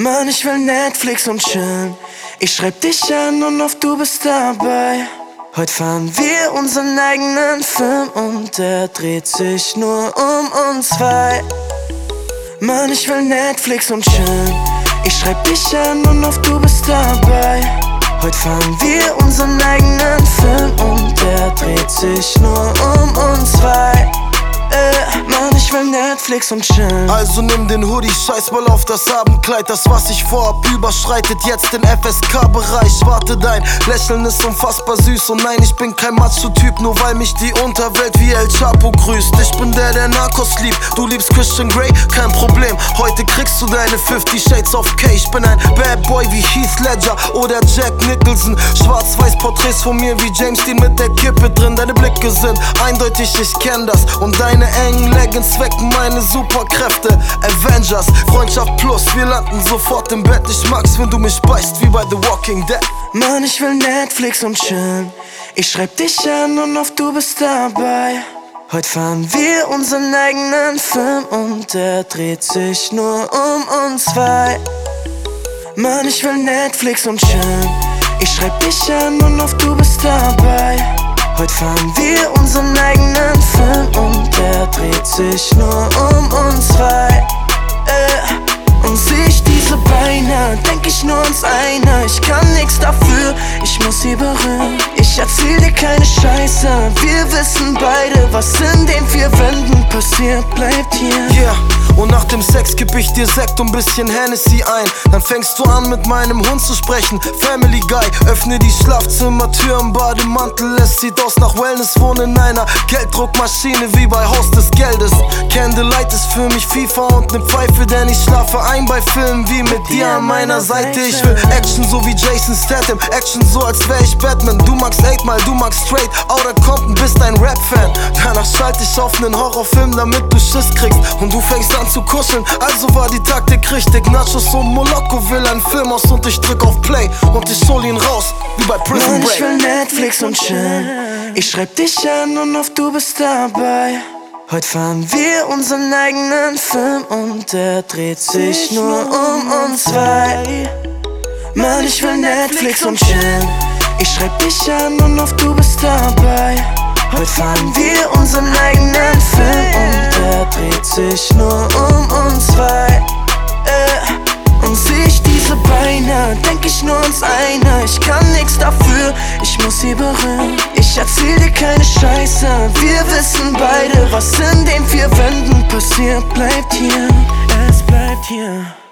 Mann, ich will Netflix und chillen. Ich schreib dich an und auf du bist dabei. Heute fahren wir unseren eigenen Film und der dreht sich nur um uns zwei. Mann, ich will Netflix und chillen. Ich schreib dich an und auf du bist dabei. Heute fahren wir unseren eigenen Film und der dreht sich nur um uns zwei. Mann, ich will Netflix und chillen. Also nimm den Hoodie, scheiß mal auf das Abendkleid. Das, was ich vorhab, überschreitet jetzt den FSK-Bereich. Warte, dein Lächeln ist unfassbar süß. Und nein, ich bin kein Macho-Typ, nur weil mich die Unterwelt wie El Chapo grüßt. Ich bin der Narcos liebt, du liebst Christian Grey, kein Problem. Heute kriegst du deine 50 Shades of K. Ich bin ein Bad Boy wie Heath Ledger oder Jack Nicholson. Schwarz-weiß Porträts von mir wie James Dean mit der Kippe drin. Deine Blicke sind eindeutig, ich kenn das. Und deine engen Leggings wecken meine Superkräfte. Avengers, Freundschaft plus, wir landen sofort im Bett. Ich mag's, wenn du mich beißt, wie bei The Walking Dead. Mann, ich will Netflix und chillen. Ich schreib dich an und auf du bist dabei. Heute fahren wir unseren eigenen Film und der dreht sich nur um uns zwei. Mann, ich will Netflix und chillen. Ich schreib dich an und auf du bist dabei. Heute fahren wir unseren eigenen Film und der dreht sich nur um uns zwei. Und seh ich diese Beine, denk ich nur ans eine. Ich kann nix dafür, ich muss sie berühren. Ich erzähl dir keine Scheiße, wir wissen beide, was in den vier Wänden passiert, bleibt hier. Yeah, und nach dem Sex geb ich dir Sekt und bisschen Hennessy ein. Dann fängst du an mit meinem Hund zu sprechen, Family Guy. Öffne die Schlafzimmertür im Bademantel, es sieht aus nach Wellness. Wohne in einer Gelddruckmaschine wie bei Haus des Geldes. Candlelight ist für mich FIFA und ne Pfeife, denn ich schlafe ein bei Filmen wie mit dir an meiner Seite. Ich will Action so wie Jason Statham, Action so als wär ich Batman. Du magst 8 Mile, du magst Straight Outta Compton, bist ein Rap-Fan. Danach schalte ich auf nen Horrorfilm, damit du Schiss kriegst und du fängst an zu kuscheln. Also war die Taktik richtig. Nachos und Moloko will einen Film aus und ich drück auf Play und ich hol ihn raus, wie bei Prison Mann, Break. ich will Netflix und chillen. Ich schreib dich an und auf du bist dabei. Heute fahren wir unseren eigenen Film und der dreht sich nur um uns zwei. Mann, ich will Netflix und chillen. Ich schreib dich an und auf du bist dabei. Heute fahren wir unseren eigenen Film und der dreht sich nur um uns zwei. Und seh ich diese Beine, denk ich nur ans eine. Ich kann nix dafür, ich muss sie berühren. Ich erzähl dir keine Scheiße, wir wissen beide, was in den vier Wänden passiert, bleibt hier. Es bleibt hier.